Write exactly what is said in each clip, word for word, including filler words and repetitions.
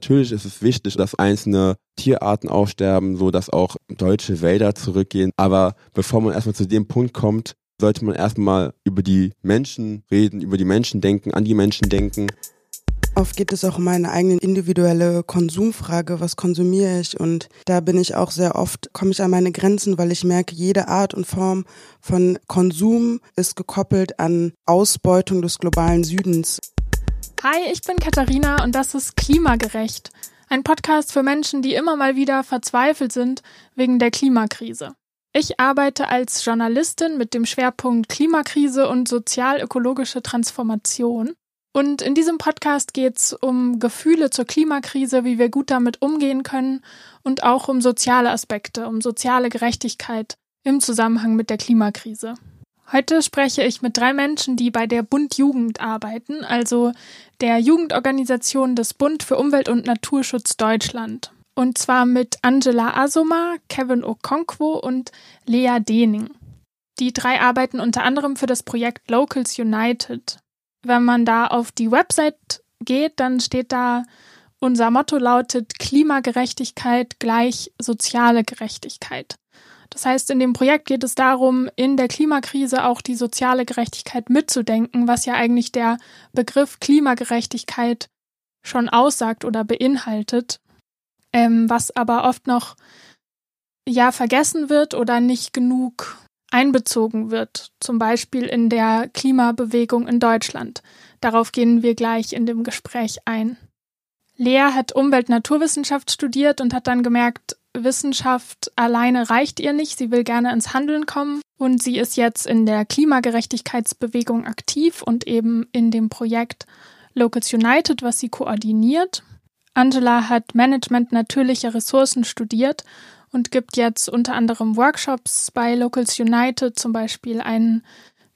Natürlich ist es wichtig, dass einzelne Tierarten aussterben, so dass auch deutsche Wälder zurückgehen. Aber bevor man erstmal zu dem Punkt kommt, sollte man erstmal über die Menschen reden, über die Menschen denken, an die Menschen denken. Oft geht es auch um meine eigene individuelle Konsumfrage, was konsumiere ich? Und da bin ich auch sehr oft, komme ich an meine Grenzen, weil ich merke, jede Art und Form von Konsum ist gekoppelt an Ausbeutung des globalen Südens. Hi, ich bin Katharina und das ist Klimagerecht, ein Podcast für Menschen, die immer mal wieder verzweifelt sind wegen der Klimakrise. Ich arbeite als Journalistin mit dem Schwerpunkt Klimakrise und sozial-ökologische Transformation. Und in diesem Podcast geht es um Gefühle zur Klimakrise, wie wir gut damit umgehen können und auch um soziale Aspekte, um soziale Gerechtigkeit im Zusammenhang mit der Klimakrise. Heute spreche ich mit drei Menschen, die bei der Bund Jugend arbeiten, also der Jugendorganisation des Bund für Umwelt- und Naturschutz Deutschland. Und zwar mit Angela Azoma, Kevin Okonkwo und Lea Dening. Die drei arbeiten unter anderem für das Projekt Locals United. Wenn man da auf die Website geht, dann steht da, unser Motto lautet Klimagerechtigkeit gleich soziale Gerechtigkeit. Das heißt, in dem Projekt geht es darum, in der Klimakrise auch die soziale Gerechtigkeit mitzudenken, was ja eigentlich der Begriff Klimagerechtigkeit schon aussagt oder beinhaltet, ähm, was aber oft noch ja vergessen wird oder nicht genug einbezogen wird, zum Beispiel in der Klimabewegung in Deutschland. Darauf gehen wir gleich in dem Gespräch ein. Lea hat Umwelt-Naturwissenschaft studiert und hat dann gemerkt, Wissenschaft alleine reicht ihr nicht, sie will gerne ins Handeln kommen und sie ist jetzt in der Klimagerechtigkeitsbewegung aktiv und eben in dem Projekt Locals United, was sie koordiniert. Angela hat Management natürlicher Ressourcen studiert und gibt jetzt unter anderem Workshops bei Locals United, zum Beispiel einen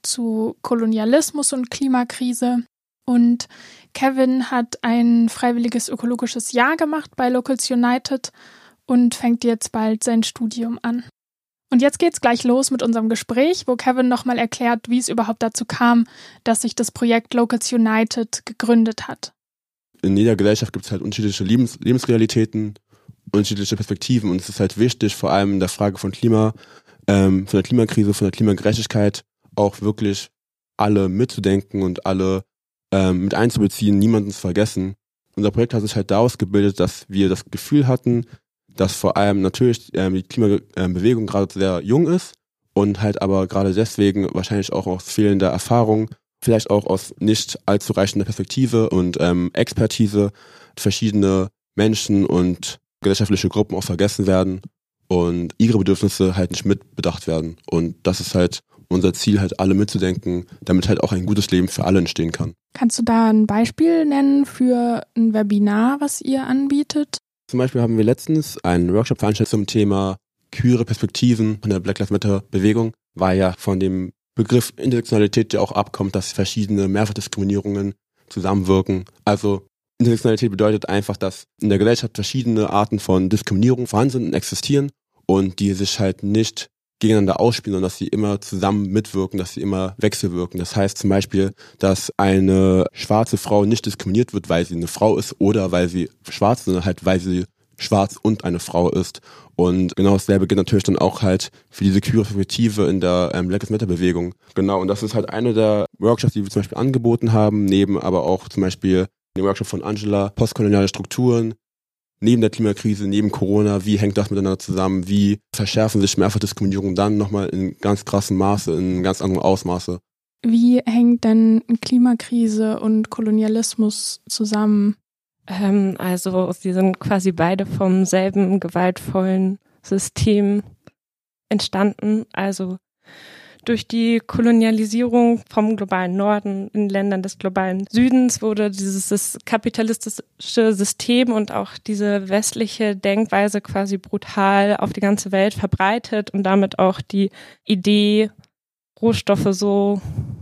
zu Kolonialismus und Klimakrise. Und Kevin hat ein freiwilliges ökologisches Jahr gemacht bei Locals United und fängt jetzt bald sein Studium an. Und jetzt geht's gleich los mit unserem Gespräch, wo Kevin nochmal erklärt, wie es überhaupt dazu kam, dass sich das Projekt Locals United gegründet hat. In jeder Gesellschaft gibt es halt unterschiedliche Lebens- Lebensrealitäten, unterschiedliche Perspektiven und es ist halt wichtig, vor allem in der Frage von Klima, ähm, von der Klimakrise, von der Klimagerechtigkeit auch wirklich alle mitzudenken und alle ähm, mit einzubeziehen, niemanden zu vergessen. Unser Projekt hat sich halt daraus gebildet, dass wir das Gefühl hatten, dass vor allem natürlich ähm, die Klimabewegung gerade sehr jung ist und halt aber gerade deswegen wahrscheinlich auch aus fehlender Erfahrung, vielleicht auch aus nicht allzu reichender Perspektive und ähm, Expertise verschiedene Menschen und gesellschaftliche Gruppen auch vergessen werden und ihre Bedürfnisse halt nicht mitbedacht werden. Und das ist halt unser Ziel, halt alle mitzudenken, damit halt auch ein gutes Leben für alle entstehen kann. Kannst du da ein Beispiel nennen für ein Webinar, was ihr anbietet? Zum Beispiel haben wir letztens einen Workshop veranstaltet zum Thema queere Perspektiven von der Black Lives Matter Bewegung, weil ja von dem Begriff Intersektionalität ja auch abkommt, dass verschiedene Mehrfachdiskriminierungen zusammenwirken. Also Intersektionalität bedeutet einfach, dass in der Gesellschaft verschiedene Arten von Diskriminierung vorhanden sind und existieren und die sich halt nicht gegeneinander ausspielen, sondern dass sie immer zusammen mitwirken, dass sie immer wechselwirken. Das heißt zum Beispiel, dass eine schwarze Frau nicht diskriminiert wird, weil sie eine Frau ist oder weil sie schwarz ist, sondern halt weil sie schwarz und eine Frau ist. Und genau dasselbe gilt natürlich dann auch halt für diese queere Perspektive in der ähm, Black Lives Matter Bewegung. Genau, und das ist halt eine der Workshops, die wir zum Beispiel angeboten haben, neben aber auch zum Beispiel den Workshop von Angela, postkoloniale Strukturen, neben der Klimakrise, neben Corona, wie hängt das miteinander zusammen, wie verschärfen sich Mehrfachdiskriminierung dann nochmal in ganz krassem Maße, in ganz anderem Ausmaße. Wie hängt denn Klimakrise und Kolonialismus zusammen? Ähm, also sie sind quasi beide vom selben gewaltvollen System entstanden, also durch die Kolonialisierung vom globalen Norden in Ländern des globalen Südens wurde dieses kapitalistische System und auch diese westliche Denkweise quasi brutal auf die ganze Welt verbreitet und damit auch die Idee, Rohstoffe so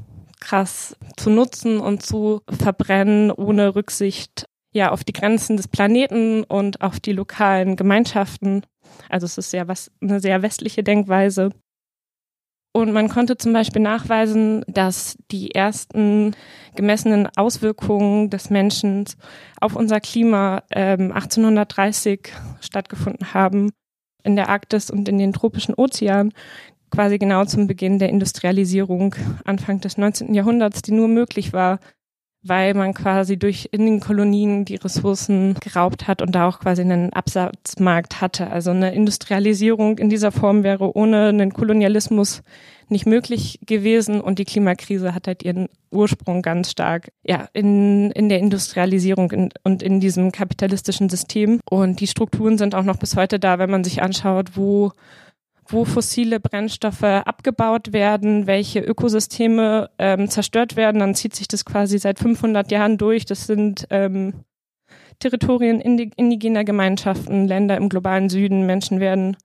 krass zu nutzen und zu verbrennen, ohne Rücksicht ja auf die Grenzen des Planeten und auf die lokalen Gemeinschaften. Also es ist ja was eine sehr westliche Denkweise. Und man konnte zum Beispiel nachweisen, dass die ersten gemessenen Auswirkungen des Menschen auf unser Klima ähm, achtzehnhundertdreißig stattgefunden haben in der Arktis und in den tropischen Ozeanen, quasi genau zum Beginn der Industrialisierung Anfang des neunzehnten Jahrhunderts, die nur möglich war, weil man quasi durch in den Kolonien die Ressourcen geraubt hat und da auch quasi einen Absatzmarkt hatte. Also eine Industrialisierung in dieser Form wäre ohne einen Kolonialismus nicht möglich gewesen und die Klimakrise hat halt ihren Ursprung ganz stark ja in in der Industrialisierung in, und in diesem kapitalistischen System. Und die Strukturen sind auch noch bis heute da, wenn man sich anschaut, wo wo fossile Brennstoffe abgebaut werden, welche Ökosysteme ähm, zerstört werden, dann zieht sich das quasi seit fünfhundert Jahren durch. Das sind ähm, Territorien indigener Gemeinschaften, Länder im globalen Süden. Menschen werden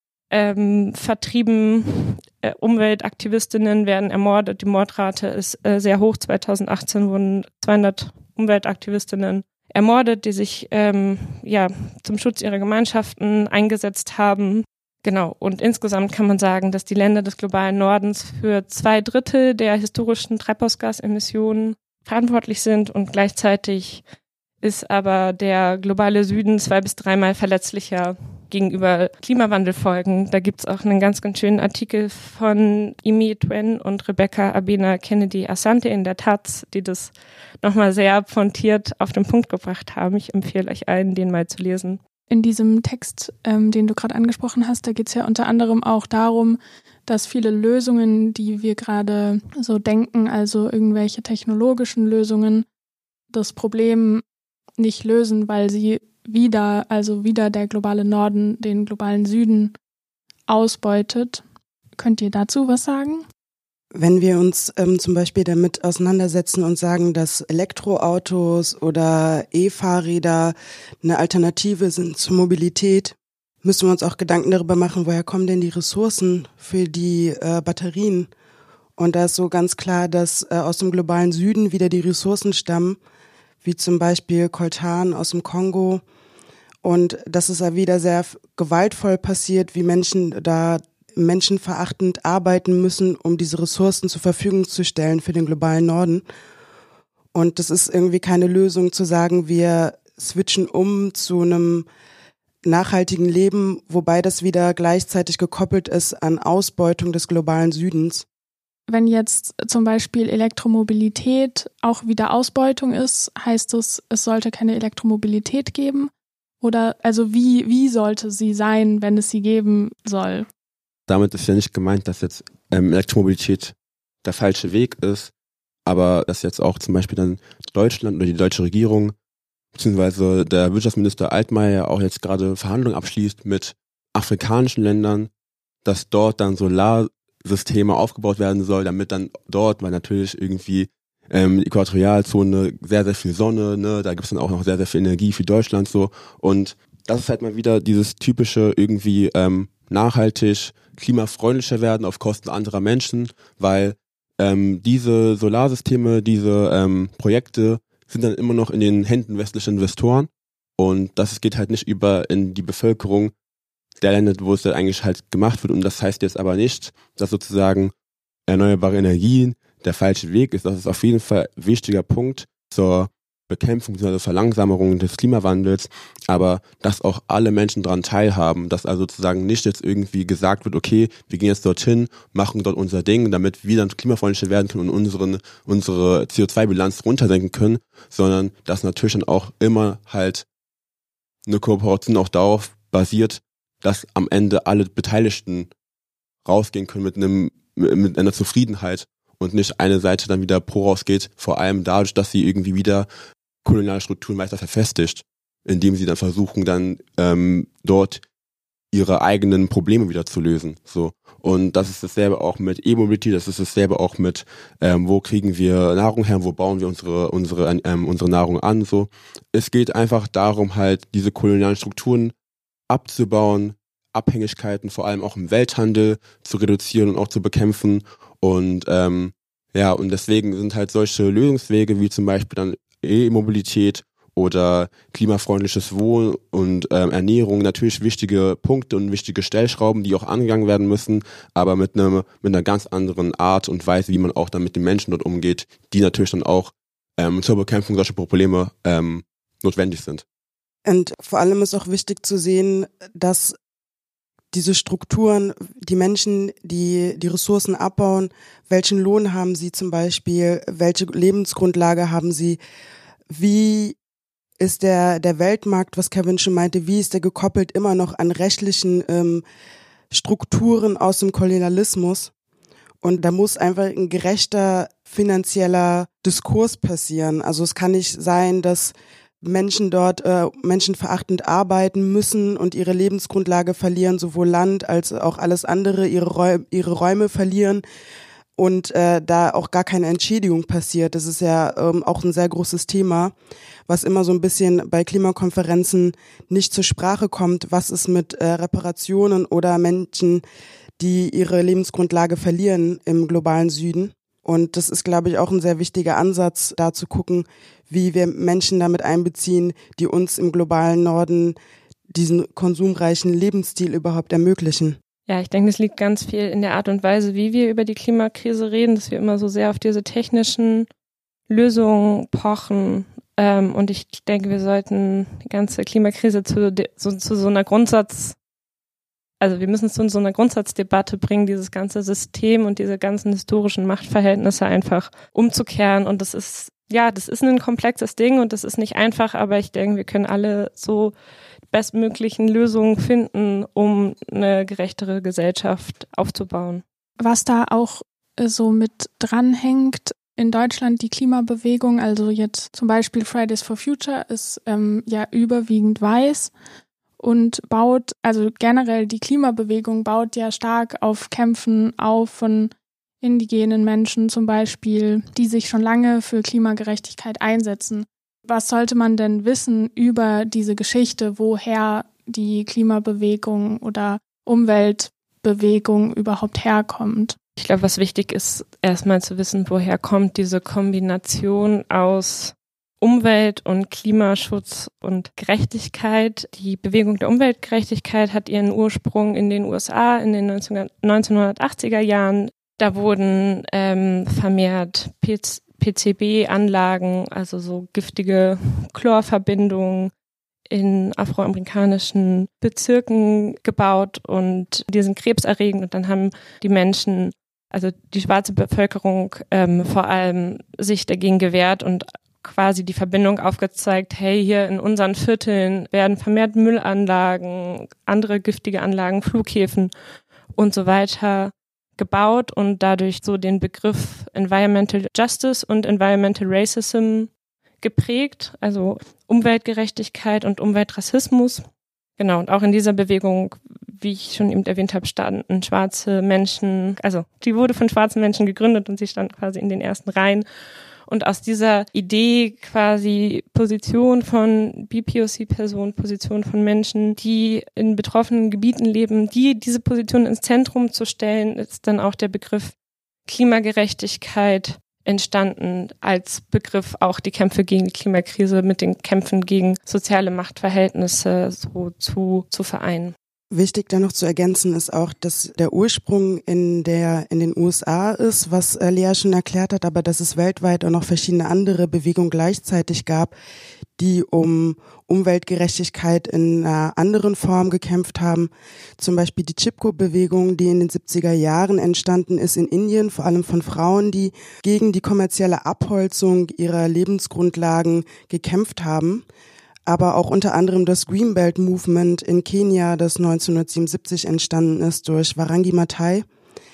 ähm, vertrieben, äh, Umweltaktivistinnen werden ermordet. Die Mordrate ist äh, sehr hoch. zweitausendachtzehn wurden zweihundert Umweltaktivistinnen ermordet, die sich ähm, ja zum Schutz ihrer Gemeinschaften eingesetzt haben. Genau, und insgesamt kann man sagen, dass die Länder des globalen Nordens für zwei Drittel der historischen Treibhausgasemissionen verantwortlich sind und gleichzeitig ist aber der globale Süden zwei bis dreimal verletzlicher gegenüber Klimawandelfolgen. Da gibt's auch einen ganz, ganz schönen Artikel von Imi Twen und Rebecca Abena Kennedy Asante in der Taz, die das nochmal sehr pointiert auf den Punkt gebracht haben. Ich empfehle euch allen, den mal zu lesen. In diesem Text, ähm, den du gerade angesprochen hast, da geht es ja unter anderem auch darum, dass viele Lösungen, die wir gerade so denken, also irgendwelche technologischen Lösungen, das Problem nicht lösen, weil sie wieder, also wieder der globale Norden den globalen Süden ausbeutet. Könnt ihr dazu was sagen? Wenn wir uns ähm, zum Beispiel damit auseinandersetzen und sagen, dass Elektroautos oder E-Fahrräder eine Alternative sind zur Mobilität, müssen wir uns auch Gedanken darüber machen, woher kommen denn die Ressourcen für die äh, Batterien? Und da ist so ganz klar, dass äh, aus dem globalen Süden wieder die Ressourcen stammen, wie zum Beispiel Coltan aus dem Kongo. Und das ist ja wieder sehr gewaltvoll passiert, wie Menschen da menschenverachtend arbeiten müssen, um diese Ressourcen zur Verfügung zu stellen für den globalen Norden. Und das ist irgendwie keine Lösung zu sagen, wir switchen um zu einem nachhaltigen Leben, wobei das wieder gleichzeitig gekoppelt ist an Ausbeutung des globalen Südens. Wenn jetzt zum Beispiel Elektromobilität auch wieder Ausbeutung ist, heißt es, es sollte keine Elektromobilität geben? Oder also wie, wie sollte sie sein, wenn es sie geben soll? Damit ist ja nicht gemeint, dass jetzt ähm, Elektromobilität der falsche Weg ist, aber dass jetzt auch zum Beispiel dann Deutschland oder die deutsche Regierung beziehungsweise der Wirtschaftsminister Altmaier auch jetzt gerade Verhandlungen abschließt mit afrikanischen Ländern, dass dort dann Solarsysteme aufgebaut werden soll, damit dann dort, weil natürlich irgendwie ähm, die Äquatorialzone sehr, sehr viel Sonne, ne, da gibt's dann auch noch sehr, sehr viel Energie für Deutschland so und das ist halt mal wieder dieses typische irgendwie ähm, nachhaltig, klimafreundlicher werden auf Kosten anderer Menschen, weil ähm, diese Solarsysteme, diese ähm, Projekte sind dann immer noch in den Händen westlicher Investoren und das geht halt nicht über in die Bevölkerung der Länder, wo es dann eigentlich halt gemacht wird und das heißt jetzt aber nicht, dass sozusagen erneuerbare Energien der falsche Weg ist. Das ist auf jeden Fall ein wichtiger Punkt zur Bekämpfung bzw. Verlangsamung des Klimawandels, aber dass auch alle Menschen daran teilhaben, dass also sozusagen nicht jetzt irgendwie gesagt wird, okay, wir gehen jetzt dorthin, machen dort unser Ding, damit wir dann klimafreundlicher werden können und unseren, unsere C O zwei Bilanz runtersenken können, sondern dass natürlich dann auch immer halt eine Kooperation auch darauf basiert, dass am Ende alle Beteiligten rausgehen können mit einem mit einer Zufriedenheit und nicht eine Seite dann wieder pro rausgeht, vor allem dadurch, dass sie irgendwie wieder koloniale Strukturen weiter verfestigt, indem sie dann versuchen, dann ähm, dort ihre eigenen Probleme wieder zu lösen. So. Und das ist dasselbe auch mit E-Mobility, das ist dasselbe auch mit, ähm, wo kriegen wir Nahrung her, wo bauen wir unsere unsere ähm, unsere Nahrung an. So. Es geht einfach darum, halt diese kolonialen Strukturen abzubauen, Abhängigkeiten vor allem auch im Welthandel zu reduzieren und auch zu bekämpfen. Und ähm, ja, und deswegen sind halt solche Lösungswege wie zum Beispiel dann E-Mobilität oder klimafreundliches Wohnen und ähm, Ernährung natürlich wichtige Punkte und wichtige Stellschrauben, die auch angegangen werden müssen, aber mit einem mit einer ganz anderen Art und Weise, wie man auch dann mit den Menschen dort umgeht, die natürlich dann auch ähm, zur Bekämpfung solcher Probleme ähm, notwendig sind. Und vor allem ist auch wichtig zu sehen, dass diese Strukturen, die Menschen, die die Ressourcen abbauen, welchen Lohn haben sie zum Beispiel, welche Lebensgrundlage haben sie, wie ist der der Weltmarkt, was Kevin schon meinte, wie ist der gekoppelt immer noch an rechtlichen ähm, Strukturen aus dem Kolonialismus? Und da muss einfach ein gerechter finanzieller Diskurs passieren. Also es kann nicht sein, dass Menschen dort äh, menschenverachtend arbeiten müssen und ihre Lebensgrundlage verlieren, sowohl Land als auch alles andere, ihre, Räu- ihre Räume verlieren und äh, da auch gar keine Entschädigung passiert. Das ist ja ähm, auch ein sehr großes Thema, was immer so ein bisschen bei Klimakonferenzen nicht zur Sprache kommt. Was ist mit äh, Reparationen oder Menschen, die ihre Lebensgrundlage verlieren im globalen Süden? Und das ist, glaube ich, auch ein sehr wichtiger Ansatz, da zu gucken, wie wir Menschen damit einbeziehen, die uns im globalen Norden diesen konsumreichen Lebensstil überhaupt ermöglichen. Ja, ich denke, es liegt ganz viel in der Art und Weise, wie wir über die Klimakrise reden, dass wir immer so sehr auf diese technischen Lösungen pochen. Ähm, und ich denke, wir sollten die ganze Klimakrise zu, so, zu so einer Grundsatz, also wir müssen es zu so einer Grundsatzdebatte bringen, dieses ganze System und diese ganzen historischen Machtverhältnisse einfach umzukehren. Und das ist, ja, das ist ein komplexes Ding und das ist nicht einfach, aber ich denke, wir können alle so bestmöglichen Lösungen finden, um eine gerechtere Gesellschaft aufzubauen. Was da auch so mit dranhängt, in Deutschland die Klimabewegung, also jetzt zum Beispiel Fridays for Future, ist ähm, ja überwiegend weiß und baut, also generell die Klimabewegung baut ja stark auf Kämpfen auf von indigenen Menschen zum Beispiel, die sich schon lange für Klimagerechtigkeit einsetzen. Was sollte man denn wissen über diese Geschichte, woher die Klimabewegung oder Umweltbewegung überhaupt herkommt? Ich glaube, was wichtig ist, erstmal zu wissen, woher kommt diese Kombination aus Umwelt- und Klimaschutz und Gerechtigkeit. Die Bewegung der Umweltgerechtigkeit hat ihren Ursprung in den U S A in den neunzehnhundertachtziger Jahren. Da wurden ähm, vermehrt P C B-Anlagen, also so giftige Chlorverbindungen, in afroamerikanischen Bezirken gebaut und die sind krebserregend. Und dann haben die Menschen, also die schwarze Bevölkerung, ähm, vor allem sich dagegen gewehrt und quasi die Verbindung aufgezeigt, hey, hier in unseren Vierteln werden vermehrt Müllanlagen, andere giftige Anlagen, Flughäfen und so weiter gebaut und dadurch so den Begriff Environmental Justice und Environmental Racism geprägt, also Umweltgerechtigkeit und Umweltrassismus. Genau, und auch in dieser Bewegung, wie ich schon eben erwähnt habe, standen schwarze Menschen, also die wurde von schwarzen Menschen gegründet und sie stand quasi in den ersten Reihen. Und aus dieser Idee quasi Position von B P O C-Personen, Position von Menschen, die in betroffenen Gebieten leben, die diese Position ins Zentrum zu stellen, ist dann auch der Begriff Klimagerechtigkeit entstanden, als Begriff auch die Kämpfe gegen die Klimakrise mit den Kämpfen gegen soziale Machtverhältnisse so zu, zu vereinen. Wichtig da noch zu ergänzen ist auch, dass der Ursprung in der in den U S A ist, was Lea schon erklärt hat, aber dass es weltweit auch noch verschiedene andere Bewegungen gleichzeitig gab, die um Umweltgerechtigkeit in einer anderen Form gekämpft haben. Zum Beispiel die Chipko-Bewegung, die in den siebziger Jahren entstanden ist in Indien, vor allem von Frauen, die gegen die kommerzielle Abholzung ihrer Lebensgrundlagen gekämpft haben. Aber auch unter anderem das Green Belt Movement in Kenia, das neunzehnhundertsiebenundsiebzig entstanden ist durch Warangi Maathai.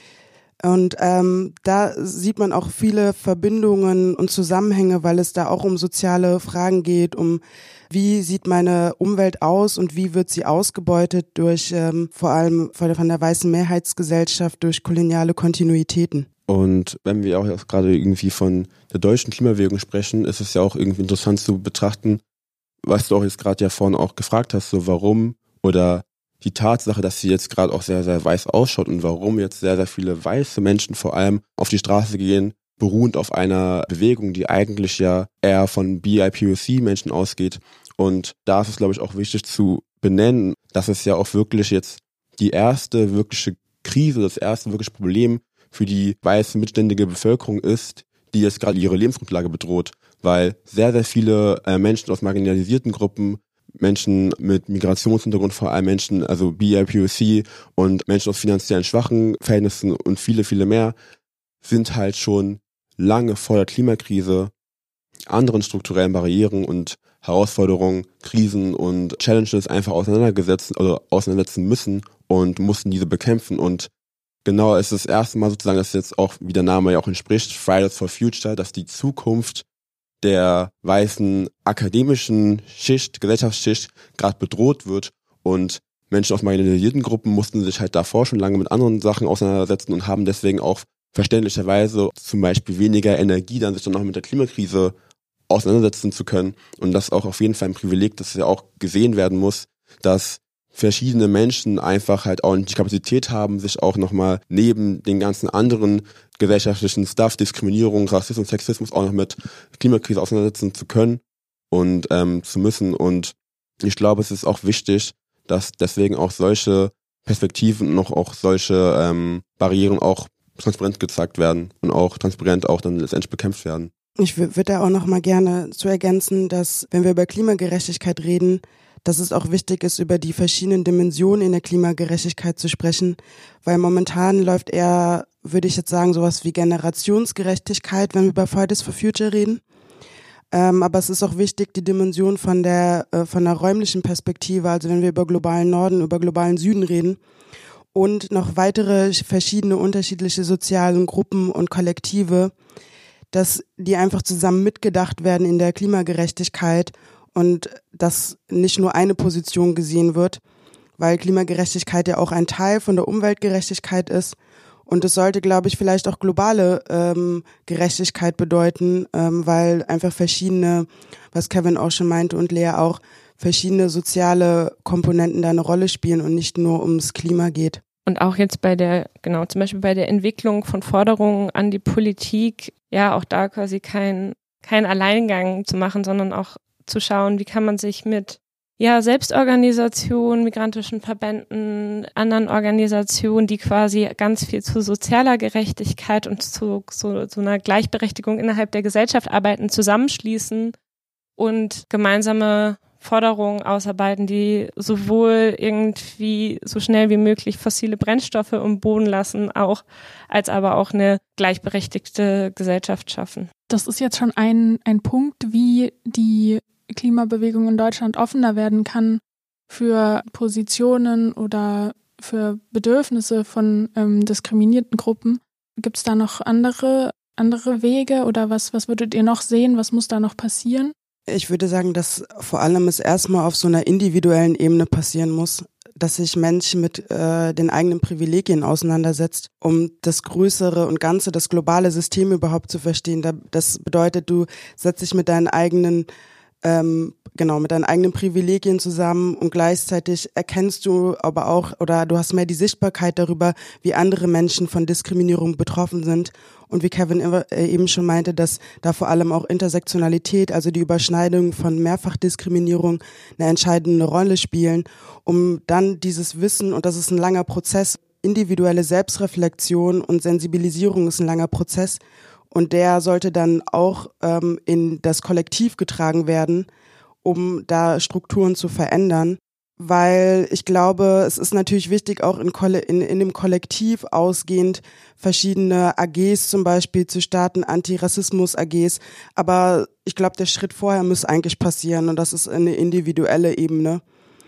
Und ähm, da sieht man auch viele Verbindungen und Zusammenhänge, weil es da auch um soziale Fragen geht, um wie sieht meine Umwelt aus und wie wird sie ausgebeutet durch ähm, vor allem von der, von der weißen Mehrheitsgesellschaft durch koloniale Kontinuitäten. Und wenn wir auch jetzt gerade irgendwie von der deutschen Klimabewegung sprechen, ist es ja auch irgendwie interessant zu betrachten, was du auch jetzt gerade ja vorhin auch gefragt hast, so warum oder die Tatsache, dass sie jetzt gerade auch sehr, sehr weiß ausschaut und warum jetzt sehr, sehr viele weiße Menschen vor allem auf die Straße gehen, beruhend auf einer Bewegung, die eigentlich ja eher von B I P O C-Menschen ausgeht. Und da ist es, glaube ich, auch wichtig zu benennen, dass es ja auch wirklich jetzt die erste wirkliche Krise, das erste wirkliche Problem für die weiße mittelständige Bevölkerung ist, die jetzt gerade ihre Lebensgrundlage bedroht, weil sehr, sehr viele äh, Menschen aus marginalisierten Gruppen, Menschen mit Migrationshintergrund, vor allem Menschen, also B I P O C und Menschen aus finanziellen schwachen Verhältnissen und viele, viele mehr, sind halt schon lange vor der Klimakrise anderen strukturellen Barrieren und Herausforderungen, Krisen und Challenges einfach auseinandergesetzt oder auseinandersetzen müssen und mussten diese bekämpfen. Und genau, es ist das erste Mal sozusagen, dass jetzt auch, wie der Name ja auch entspricht, Fridays for Future, dass die Zukunft der weißen akademischen Schicht, Gesellschaftsschicht gerade bedroht wird und Menschen aus marginalisierten Gruppen mussten sich halt davor schon lange mit anderen Sachen auseinandersetzen und haben deswegen auch verständlicherweise zum Beispiel weniger Energie, dann sich dann noch mit der Klimakrise auseinandersetzen zu können. Und das ist auch auf jeden Fall ein Privileg, das ja auch gesehen werden muss, dass verschiedene Menschen einfach halt auch die Kapazität haben, sich auch nochmal neben den ganzen anderen gesellschaftlichen Stuff, Diskriminierung, Rassismus, Sexismus auch noch mit Klimakrise auseinandersetzen zu können und ähm, zu müssen. Und ich glaube, es ist auch wichtig, dass deswegen auch solche Perspektiven und auch, auch solche ähm, Barrieren auch transparent gezeigt werden und auch transparent auch dann letztendlich bekämpft werden. Ich würde da auch noch mal gerne zu ergänzen, dass, wenn wir über Klimagerechtigkeit reden, dass es auch wichtig ist, über die verschiedenen Dimensionen in der Klimagerechtigkeit zu sprechen, weil momentan läuft eher, würde ich jetzt sagen, sowas wie Generationsgerechtigkeit, wenn wir über Fridays for Future reden. Ähm, aber es ist auch wichtig, die Dimension von der, äh, von der räumlichen Perspektive, also wenn wir über globalen Norden, über globalen Süden reden, und noch weitere verschiedene unterschiedliche soziale Gruppen und Kollektive, dass die einfach zusammen mitgedacht werden in der Klimagerechtigkeit und dass nicht nur eine Position gesehen wird, weil Klimagerechtigkeit ja auch ein Teil von der Umweltgerechtigkeit ist. Und es sollte, glaube ich, vielleicht auch globale ähm, Gerechtigkeit bedeuten, ähm, weil einfach verschiedene, was Kevin auch schon meinte und Lea auch, verschiedene soziale Komponenten da eine Rolle spielen und nicht nur ums Klima geht. Und auch jetzt bei der, genau, zum Beispiel bei der Entwicklung von Forderungen an die Politik, ja, auch da quasi kein, kein Alleingang zu machen, sondern auch zu schauen, wie kann man sich mit, ja, Selbstorganisationen, migrantischen Verbänden, anderen Organisationen, die quasi ganz viel zu sozialer Gerechtigkeit und zu so, so einer Gleichberechtigung innerhalb der Gesellschaft arbeiten, zusammenschließen und gemeinsame Forderungen ausarbeiten, die sowohl irgendwie so schnell wie möglich fossile Brennstoffe im Boden lassen, auch als aber auch eine gleichberechtigte Gesellschaft schaffen. Das ist jetzt schon ein, ein Punkt, wie die Klimabewegung in Deutschland offener werden kann für Positionen oder für Bedürfnisse von ähm, diskriminierten Gruppen. Gibt es da noch andere, andere Wege oder was, was würdet ihr noch sehen? Was muss da noch passieren? Ich würde sagen, dass vor allem es erstmal auf so einer individuellen Ebene passieren muss, dass sich Mensch mit äh, den eigenen Privilegien auseinandersetzt, um das größere und ganze, das globale System überhaupt zu verstehen. Das bedeutet, du setzt dich mit deinen eigenen ähm, genau, mit deinen eigenen Privilegien zusammen und gleichzeitig erkennst du aber auch, oder du hast mehr die Sichtbarkeit darüber, wie andere Menschen von Diskriminierung betroffen sind. Und wie Kevin eben schon meinte, dass da vor allem auch Intersektionalität, also die Überschneidung von Mehrfachdiskriminierung, eine entscheidende Rolle spielen, um dann dieses Wissen, und das ist ein langer Prozess, individuelle Selbstreflexion und Sensibilisierung ist ein langer Prozess, und der sollte dann auch ähm, in das Kollektiv getragen werden, um da Strukturen zu verändern. Weil ich glaube, es ist natürlich wichtig, auch in, in, in dem Kollektiv ausgehend verschiedene A Gs zum Beispiel zu starten, Antirassismus-A Gs. Aber ich glaube, der Schritt vorher muss eigentlich passieren, und das ist eine individuelle Ebene.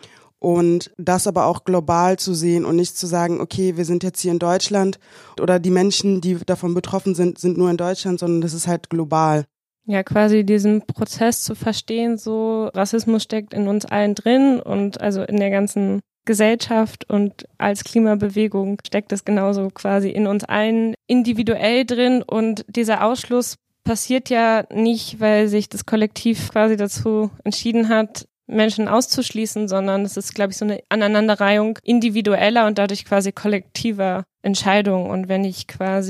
Und das aber auch global zu sehen und nicht zu sagen, okay, wir sind jetzt hier in Deutschland oder die Menschen, die davon betroffen sind, sind nur in Deutschland, sondern das ist halt global. Ja, quasi diesen Prozess zu verstehen, so Rassismus steckt in uns allen drin und also in der ganzen Gesellschaft, und als Klimabewegung steckt es genauso quasi in uns allen individuell drin, und dieser Ausschluss passiert ja nicht, weil sich das Kollektiv quasi dazu entschieden hat, Menschen auszuschließen, sondern es ist, glaube ich, so eine Aneinanderreihung individueller und dadurch quasi kollektiver Entscheidungen. Und wenn ich quasi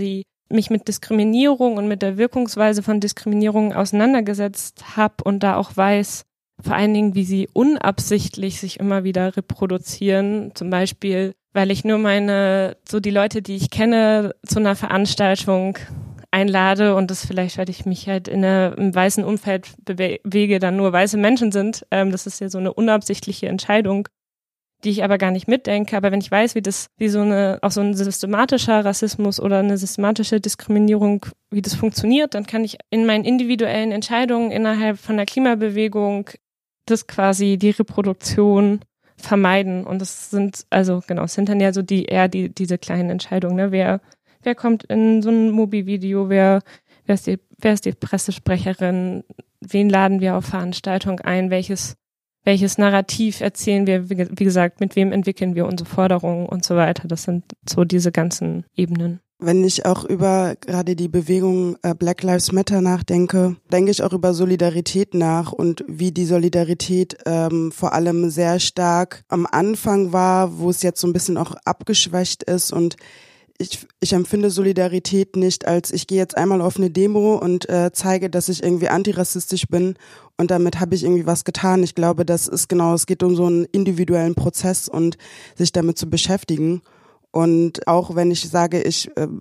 mich mit Diskriminierung und mit der Wirkungsweise von Diskriminierung auseinandergesetzt habe und da auch weiß, vor allen Dingen, wie sie unabsichtlich sich immer wieder reproduzieren. Zum Beispiel, weil ich nur meine, so die Leute, die ich kenne, zu einer Veranstaltung einlade und das vielleicht, weil ich mich halt in einem weißen Umfeld bewege, dann nur weiße Menschen sind. Ähm, das ist ja so eine unabsichtliche Entscheidung, die ich aber gar nicht mitdenke. Aber wenn ich weiß, wie das, wie so eine, auch so ein systematischer Rassismus oder eine systematische Diskriminierung, wie das funktioniert, dann kann ich in meinen individuellen Entscheidungen innerhalb von der Klimabewegung das quasi die Reproduktion vermeiden. Und das sind, also genau, es sind dann ja so die, eher die, diese kleinen Entscheidungen, ne? Wer, wer kommt in so ein Mobi-Video, wer, wer ist die, wer ist die Pressesprecherin, wen laden wir auf Veranstaltung ein, welches, welches Narrativ erzählen wir, wie, wie gesagt, mit wem entwickeln wir unsere Forderungen und so weiter. Das sind so diese ganzen Ebenen. Wenn ich auch über gerade die Bewegung äh, Black Lives Matter nachdenke, denke ich auch über Solidarität nach und wie die Solidarität ähm, vor allem sehr stark am Anfang war, wo es jetzt so ein bisschen auch abgeschwächt ist und ich, ich empfinde Solidarität nicht als, ich gehe jetzt einmal auf eine Demo und äh, zeige, dass ich irgendwie antirassistisch bin und damit habe ich irgendwie was getan. Ich glaube, das ist genau, es geht um so einen individuellen Prozess und sich damit zu beschäftigen. Und auch wenn ich sage, ich äh,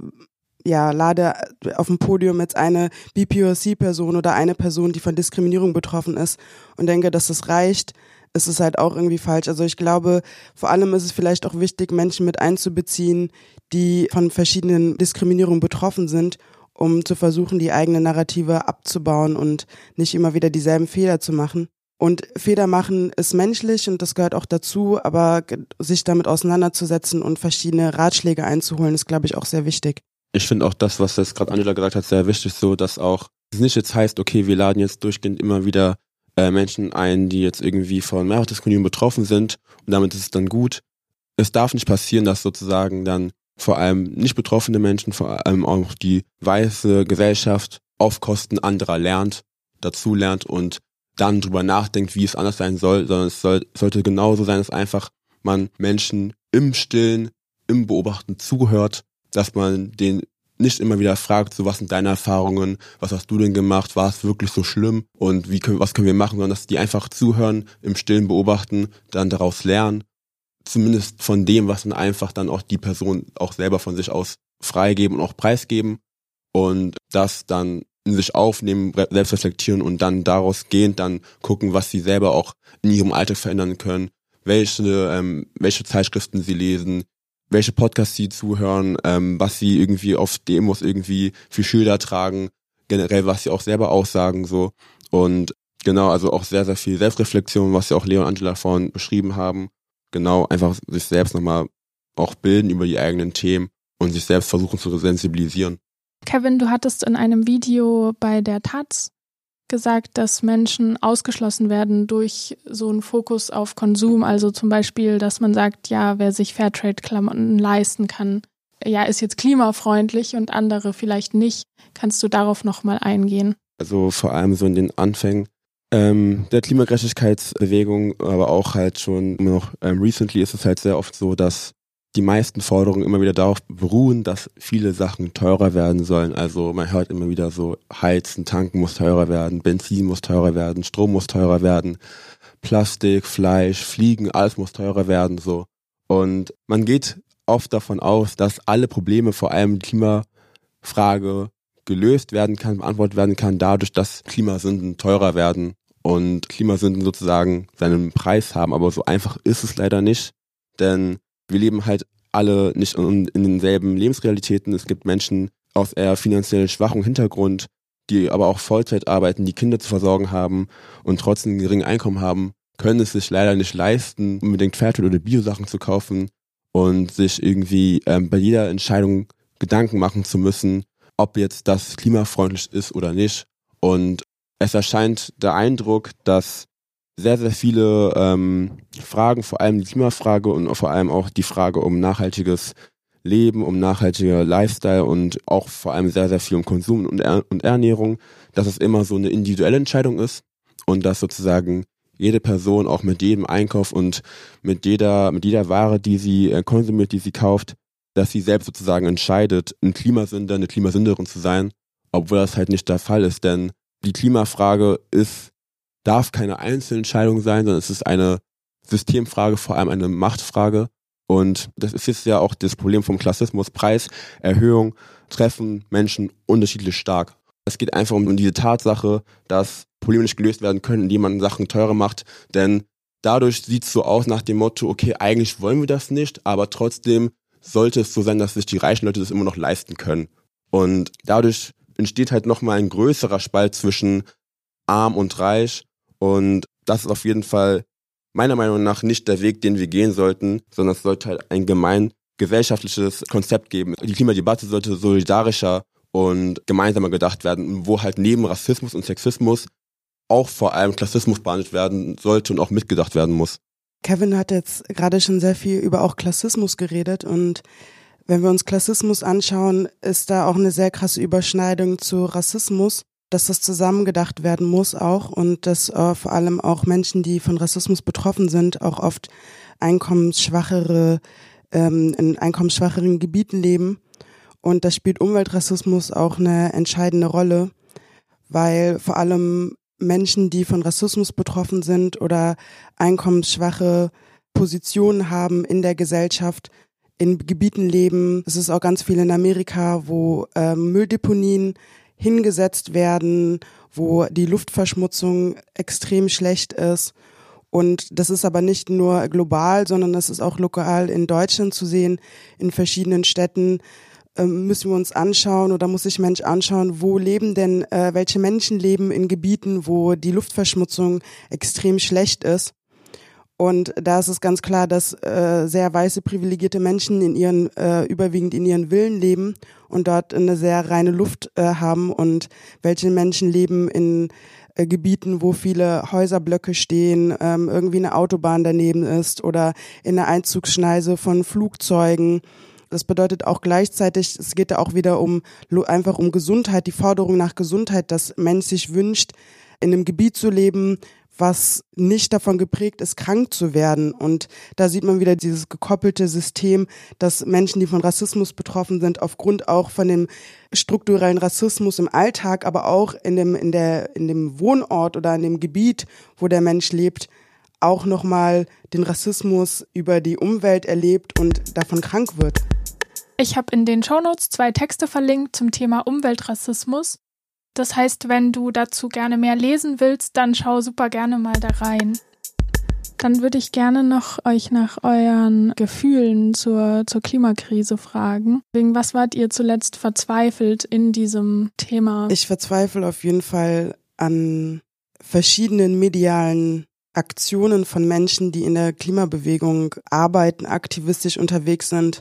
ja lade auf dem Podium jetzt eine B P O C-Person oder eine Person, die von Diskriminierung betroffen ist und denke, dass das reicht, ist es halt auch irgendwie falsch. Also ich glaube, vor allem ist es vielleicht auch wichtig, Menschen mit einzubeziehen, die von verschiedenen Diskriminierungen betroffen sind, um zu versuchen, die eigene Narrative abzubauen und nicht immer wieder dieselben Fehler zu machen. Und Fehler machen ist menschlich und das gehört auch dazu, aber sich damit auseinanderzusetzen und verschiedene Ratschläge einzuholen, ist, glaube ich, auch sehr wichtig. Ich finde auch das, was jetzt gerade Angela gesagt hat, sehr wichtig, so dass auch es nicht jetzt heißt, okay, wir laden jetzt durchgehend immer wieder äh, Menschen ein, die jetzt irgendwie von Mehrfachdiskriminierung betroffen sind und damit ist es dann gut. Es darf nicht passieren, dass sozusagen dann vor allem nicht betroffene Menschen, vor allem auch die weiße Gesellschaft auf Kosten anderer lernt, dazu lernt und dann drüber nachdenkt, wie es anders sein soll, sondern es soll, sollte genauso sein, dass einfach man Menschen im Stillen, im Beobachten zuhört, dass man den nicht immer wieder fragt, so was sind deine Erfahrungen, was hast du denn gemacht, war es wirklich so schlimm und wie können, was können wir machen, sondern dass die einfach zuhören, im Stillen beobachten, dann daraus lernen, zumindest von dem, was dann einfach dann auch die Person auch selber von sich aus freigeben und auch preisgeben und das dann in sich aufnehmen, selbst reflektieren und dann daraus gehend dann gucken, was sie selber auch in ihrem Alltag verändern können, welche ähm, welche Zeitschriften sie lesen, welche Podcasts sie zuhören, ähm, was sie irgendwie auf Demos irgendwie für Schilder tragen, generell was sie auch selber aussagen so und genau, also auch sehr, sehr viel Selbstreflexion, was ja auch Leo und Angela vorhin beschrieben haben, genau, einfach sich selbst nochmal auch bilden über die eigenen Themen und sich selbst versuchen zu sensibilisieren. Kevin, du hattest in einem Video bei der Taz gesagt, dass Menschen ausgeschlossen werden durch so einen Fokus auf Konsum. Also zum Beispiel, dass man sagt, ja, wer sich Fairtrade-Klamotten leisten kann, ja, ist jetzt klimafreundlich und andere vielleicht nicht. Kannst du darauf nochmal eingehen? Also vor allem so in den Anfängen ähm, der Klimagerechtigkeitsbewegung, aber auch halt schon immer noch ähm, recently ist es halt sehr oft so, dass die meisten Forderungen immer wieder darauf beruhen, dass viele Sachen teurer werden sollen. Also man hört immer wieder so, Heizen, Tanken muss teurer werden, Benzin muss teurer werden, Strom muss teurer werden, Plastik, Fleisch, Fliegen, alles muss teurer werden, so. Und man geht oft davon aus, dass alle Probleme, vor allem die Klimafrage, gelöst werden kann, beantwortet werden kann, dadurch, dass Klimasünden teurer werden und Klimasünden sozusagen seinen Preis haben. Aber so einfach ist es leider nicht, denn wir leben halt alle nicht in, in denselben Lebensrealitäten. Es gibt Menschen aus eher finanziell schwachem Hintergrund, die aber auch Vollzeit arbeiten, die Kinder zu versorgen haben und trotzdem ein geringes Einkommen haben, können es sich leider nicht leisten, unbedingt Fairtrade oder Bio-Sachen zu kaufen und sich irgendwie ähm, bei jeder Entscheidung Gedanken machen zu müssen, ob jetzt das klimafreundlich ist oder nicht. Und es erscheint der Eindruck, dass sehr, sehr viele ähm, Fragen, vor allem die Klimafrage und vor allem auch die Frage um nachhaltiges Leben, um nachhaltiger Lifestyle und auch vor allem sehr, sehr viel um Konsum und, er- und Ernährung, dass es immer so eine individuelle Entscheidung ist und dass sozusagen jede Person auch mit jedem Einkauf und mit jeder, mit jeder Ware, die sie äh, konsumiert, die sie kauft, dass sie selbst sozusagen entscheidet, ein Klimasünder, eine Klimasünderin zu sein, obwohl das halt nicht der Fall ist. Denn die Klimafrage ist, darf keine Einzelentscheidung sein, sondern es ist eine Systemfrage, vor allem eine Machtfrage. Und das ist jetzt ja auch das Problem vom Klassismus. Preiserhöhung treffen Menschen unterschiedlich stark. Es geht einfach um diese Tatsache, dass Probleme nicht gelöst werden können, indem man Sachen teurer macht. Denn dadurch sieht es so aus nach dem Motto, okay, eigentlich wollen wir das nicht, aber trotzdem sollte es so sein, dass sich die reichen Leute das immer noch leisten können. Und dadurch entsteht halt nochmal ein größerer Spalt zwischen arm und reich. Und das ist auf jeden Fall meiner Meinung nach nicht der Weg, den wir gehen sollten, sondern es sollte halt ein gemein gesellschaftliches Konzept geben. Die Klimadebatte sollte solidarischer und gemeinsamer gedacht werden, wo halt neben Rassismus und Sexismus auch vor allem Klassismus behandelt werden sollte und auch mitgedacht werden muss. Kevin hat jetzt gerade schon sehr viel über auch Klassismus geredet und wenn wir uns Klassismus anschauen, ist da auch eine sehr krasse Überschneidung zu Rassismus, dass das zusammengedacht werden muss auch und dass äh, vor allem auch Menschen, die von Rassismus betroffen sind, auch oft einkommensschwachere, ähm, in einkommensschwacheren Gebieten leben. Und da spielt Umweltrassismus auch eine entscheidende Rolle, weil vor allem Menschen, die von Rassismus betroffen sind oder einkommensschwache Positionen haben in der Gesellschaft, in Gebieten leben. Es ist auch ganz viel in Amerika, wo äh, Mülldeponien hingesetzt werden, wo die Luftverschmutzung extrem schlecht ist. Und das ist aber nicht nur global, sondern das ist auch lokal in Deutschland zu sehen, in verschiedenen Städten. Müssen wir uns anschauen oder muss sich Mensch anschauen, wo leben denn, äh, welche Menschen leben in Gebieten, wo die Luftverschmutzung extrem schlecht ist. Und da ist es ganz klar, dass äh, sehr weiße, privilegierte Menschen in ihren, äh, überwiegend in ihren Villen leben und dort eine sehr reine Luft äh, haben und welche Menschen leben in äh, Gebieten, wo viele Häuserblöcke stehen, ähm, irgendwie eine Autobahn daneben ist oder in der Einzugsschneise von Flugzeugen. Das bedeutet auch gleichzeitig, es geht da auch wieder um einfach um Gesundheit, die Forderung nach Gesundheit, dass Mensch sich wünscht, in einem Gebiet zu leben, was nicht davon geprägt ist, krank zu werden. Und da sieht man wieder dieses gekoppelte System, dass Menschen, die von Rassismus betroffen sind, aufgrund auch von dem strukturellen Rassismus im Alltag, aber auch in dem, in der, in dem Wohnort oder in dem Gebiet, wo der Mensch lebt, auch nochmal den Rassismus über die Umwelt erlebt und davon krank wird. Ich habe in den Shownotes zwei Texte verlinkt zum Thema Umweltrassismus. Das heißt, wenn du dazu gerne mehr lesen willst, dann schau super gerne mal da rein. Dann würde ich gerne noch euch nach euren Gefühlen zur, zur Klimakrise fragen. Wegen was wart ihr zuletzt verzweifelt in diesem Thema? Ich verzweifle auf jeden Fall an verschiedenen medialen Aktionen von Menschen, die in der Klimabewegung arbeiten, aktivistisch unterwegs sind.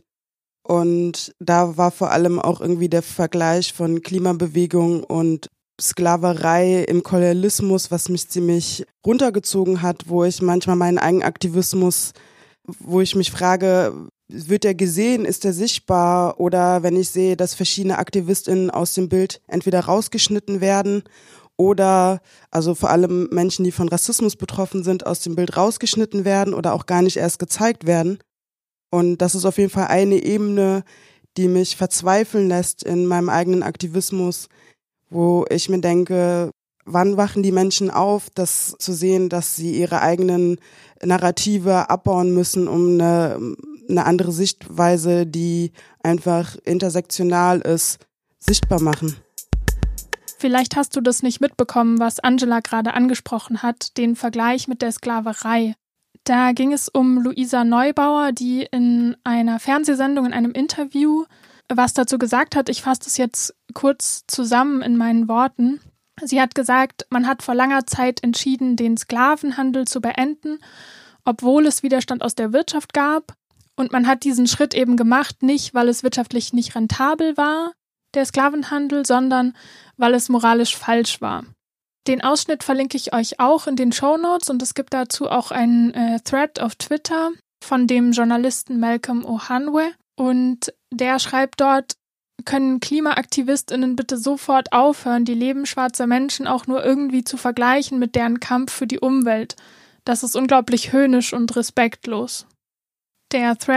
Und da war vor allem auch irgendwie der Vergleich von Klimabewegung und Sklaverei im Kolonialismus, was mich ziemlich runtergezogen hat, wo ich manchmal meinen eigenen Aktivismus, wo ich mich frage, wird der gesehen, ist der sichtbar? Oder wenn ich sehe, dass verschiedene AktivistInnen aus dem Bild entweder rausgeschnitten werden oder, also vor allem Menschen, die von Rassismus betroffen sind, aus dem Bild rausgeschnitten werden oder auch gar nicht erst gezeigt werden. Und das ist auf jeden Fall eine Ebene, die mich verzweifeln lässt in meinem eigenen Aktivismus, wo ich mir denke, wann wachen die Menschen auf, das zu sehen, dass sie ihre eigenen Narrative abbauen müssen, um eine, eine andere Sichtweise, die einfach intersektional ist, sichtbar machen. Vielleicht hast du das nicht mitbekommen, was Angela gerade angesprochen hat, den Vergleich mit der Sklaverei. Da ging es um Luisa Neubauer, die in einer Fernsehsendung, in einem Interview, was dazu gesagt hat. Ich fasse das jetzt kurz zusammen in meinen Worten. Sie hat gesagt, man hat vor langer Zeit entschieden, den Sklavenhandel zu beenden, obwohl es Widerstand aus der Wirtschaft gab. Und man hat diesen Schritt eben gemacht, nicht weil es wirtschaftlich nicht rentabel war, der Sklavenhandel, sondern weil es moralisch falsch war. Den Ausschnitt verlinke ich euch auch in den Shownotes und es gibt dazu auch einen äh, Thread auf Twitter von dem Journalisten Malcolm Ohanwe und der schreibt dort, können KlimaaktivistInnen bitte sofort aufhören, die Leben schwarzer Menschen auch nur irgendwie zu vergleichen mit deren Kampf für die Umwelt. Das ist unglaublich höhnisch und respektlos. Der Thread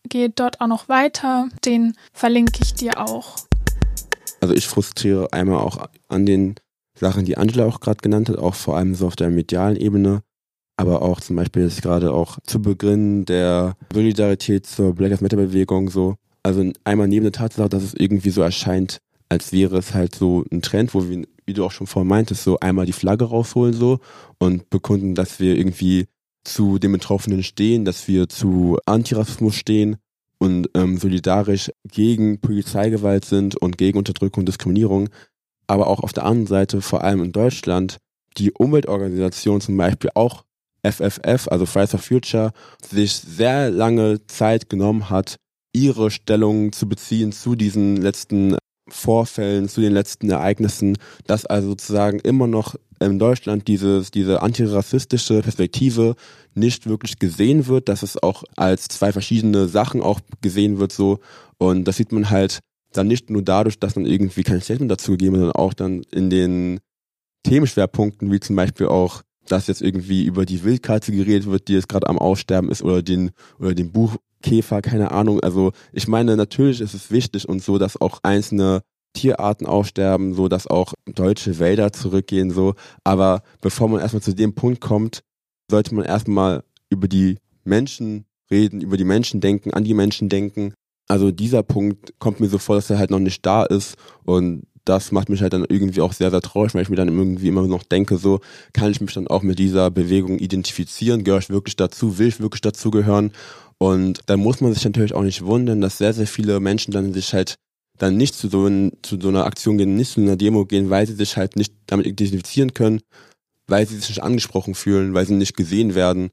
geht dort auch noch weiter. Den verlinke ich dir auch. Also ich frustriere einmal auch an den Sachen, die Angela auch gerade genannt hat, auch vor allem so auf der medialen Ebene, aber auch zum Beispiel jetzt gerade auch zu Beginn der Solidarität zur Black Lives Matter Bewegung so. Also einmal neben der Tatsache, dass es irgendwie so erscheint, als wäre es halt so ein Trend, wo wir, wie du auch schon vorhin meintest, so einmal die Flagge rausholen so und bekunden, dass wir irgendwie zu den Betroffenen stehen, dass wir zu Antirassismus stehen und ähm, solidarisch gegen Polizeigewalt sind und gegen Unterdrückung und Diskriminierung. Aber auch auf der anderen Seite, vor allem in Deutschland, die Umweltorganisation zum Beispiel auch F F F, also Fridays for Future, sich sehr lange Zeit genommen hat, ihre Stellung zu beziehen zu diesen letzten Vorfällen, zu den letzten Ereignissen, dass also sozusagen immer noch in Deutschland dieses, diese antirassistische Perspektive nicht wirklich gesehen wird, dass es auch als zwei verschiedene Sachen auch gesehen wird so, und das sieht man halt dann nicht nur dadurch, dass dann irgendwie kein Statement dazu gegeben wird, sondern auch dann in den Themenschwerpunkten, wie zum Beispiel auch, dass jetzt irgendwie über die Wildkatze geredet wird, die jetzt gerade am Aussterben ist, oder den oder den Buchkäfer, keine Ahnung. Also ich meine, natürlich ist es wichtig und so, dass auch einzelne Tierarten aussterben, so dass auch deutsche Wälder zurückgehen, so. Aber bevor man erstmal zu dem Punkt kommt, sollte man erstmal über die Menschen reden, über die Menschen denken, an die Menschen denken. Also dieser Punkt kommt mir so vor, dass er halt noch nicht da ist, und das macht mich halt dann irgendwie auch sehr, sehr traurig, weil ich mir dann irgendwie immer noch denke, so kann ich mich dann auch mit dieser Bewegung identifizieren, gehöre ich wirklich dazu, will ich wirklich dazugehören, und da muss man sich natürlich auch nicht wundern, dass sehr, sehr viele Menschen dann sich halt dann nicht zu so, ein, zu so einer Aktion gehen, nicht zu einer Demo gehen, weil sie sich halt nicht damit identifizieren können, weil sie sich nicht angesprochen fühlen, weil sie nicht gesehen werden,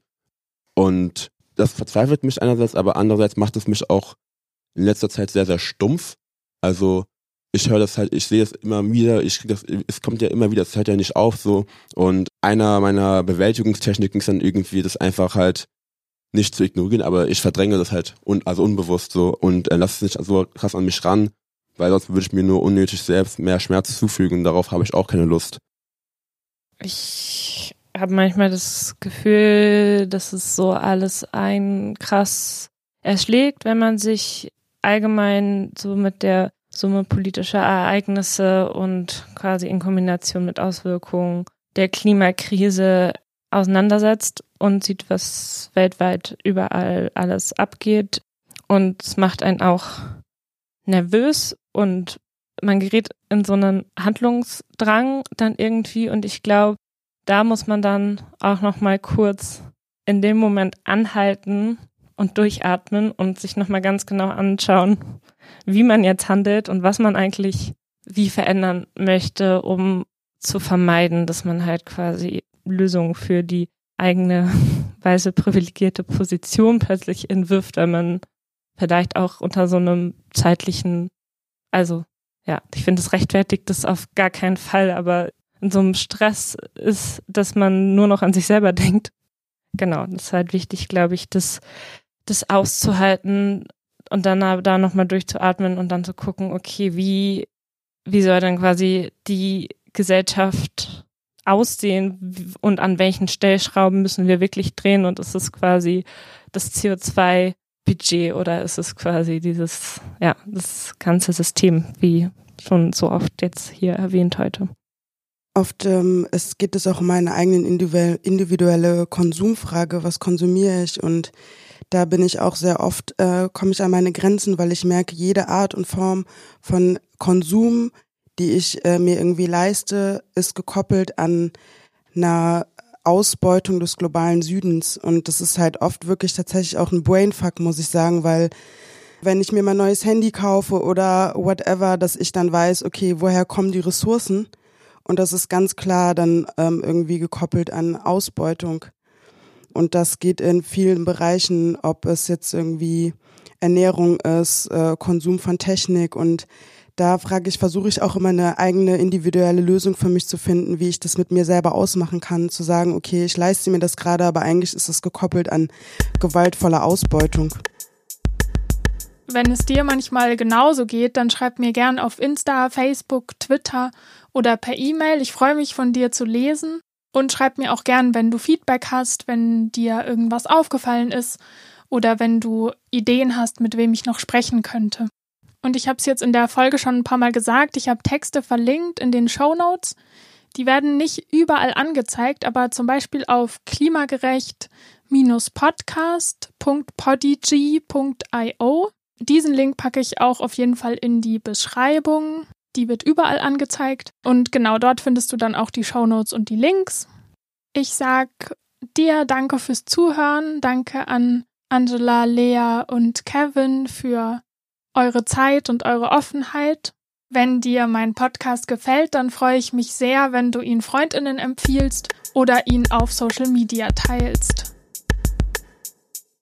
und das verzweifelt mich einerseits, aber andererseits macht es mich auch in letzter Zeit sehr, sehr stumpf. Also ich höre das halt, ich sehe es immer wieder, ich das, es kommt ja immer wieder, es hört ja nicht auf so, und einer meiner Bewältigungstechniken ist dann irgendwie, das einfach halt nicht zu ignorieren, aber ich verdränge das halt un, also unbewusst so, und äh, lasse es nicht so krass an mich ran, weil sonst würde ich mir nur unnötig selbst mehr Schmerz zufügen, und darauf habe ich auch keine Lust. Ich habe manchmal das Gefühl, dass es so alles ein krass erschlägt, wenn man sich allgemein so mit der Summe politischer Ereignisse und quasi in Kombination mit Auswirkungen der Klimakrise auseinandersetzt und sieht, was weltweit überall alles abgeht. Und es macht einen auch nervös und man gerät in so einen Handlungsdrang dann irgendwie, und ich glaube, da muss man dann auch noch mal kurz in dem Moment anhalten und durchatmen und sich noch mal ganz genau anschauen, wie man jetzt handelt und was man eigentlich wie verändern möchte, um zu vermeiden, dass man halt quasi Lösungen für die eigene weiße privilegierte Position plötzlich entwirft, weil man vielleicht auch unter so einem zeitlichen, also ja, ich finde, es rechtfertigt das auf gar keinen Fall, aber in so einem Stress ist, dass man nur noch an sich selber denkt. Genau, das ist halt wichtig, glaube ich, das, das auszuhalten und dann da nochmal durchzuatmen und dann zu gucken, okay, wie, wie soll dann quasi die Gesellschaft aussehen und an welchen Stellschrauben müssen wir wirklich drehen, und ist es quasi das C O zwei Budget oder ist es quasi dieses, ja, das ganze System, wie schon so oft jetzt hier erwähnt heute. Oft ähm, es geht es auch um meine eigene individuelle Konsumfrage, was konsumiere ich, und da bin ich auch sehr oft, äh, komme ich an meine Grenzen, weil ich merke, jede Art und Form von Konsum, die ich äh, mir irgendwie leiste, ist gekoppelt an einer Ausbeutung des globalen Südens, und das ist halt oft wirklich tatsächlich auch ein Brainfuck, muss ich sagen, weil wenn ich mir mein neues Handy kaufe oder whatever, dass ich dann weiß, okay, woher kommen die Ressourcen? Und das ist ganz klar dann ähm, irgendwie gekoppelt an Ausbeutung. Und das geht in vielen Bereichen, ob es jetzt irgendwie Ernährung ist, äh, Konsum von Technik. Und da frage ich, versuche ich auch immer eine eigene individuelle Lösung für mich zu finden, wie ich das mit mir selber ausmachen kann, zu sagen, okay, ich leiste mir das gerade, aber eigentlich ist es gekoppelt an gewaltvolle Ausbeutung. Wenn es dir manchmal genauso geht, dann schreib mir gern auf Insta, Facebook, Twitter oder per E-Mail. Ich freue mich, von dir zu lesen, und schreib mir auch gern, wenn du Feedback hast, wenn dir irgendwas aufgefallen ist oder wenn du Ideen hast, mit wem ich noch sprechen könnte. Und ich habe es jetzt in der Folge schon ein paar Mal gesagt, ich habe Texte verlinkt in den Shownotes. Die werden nicht überall angezeigt, aber zum Beispiel auf klimagerecht podcast punkt podigy punkt io. Diesen Link packe ich auch auf jeden Fall in die Beschreibung. Die wird überall angezeigt. Und genau dort findest du dann auch die Shownotes und die Links. Ich sag dir danke fürs Zuhören. Danke an Angela, Lea und Kevin für eure Zeit und eure Offenheit. Wenn dir mein Podcast gefällt, dann freue ich mich sehr, wenn du ihn FreundInnen empfiehlst oder ihn auf Social Media teilst.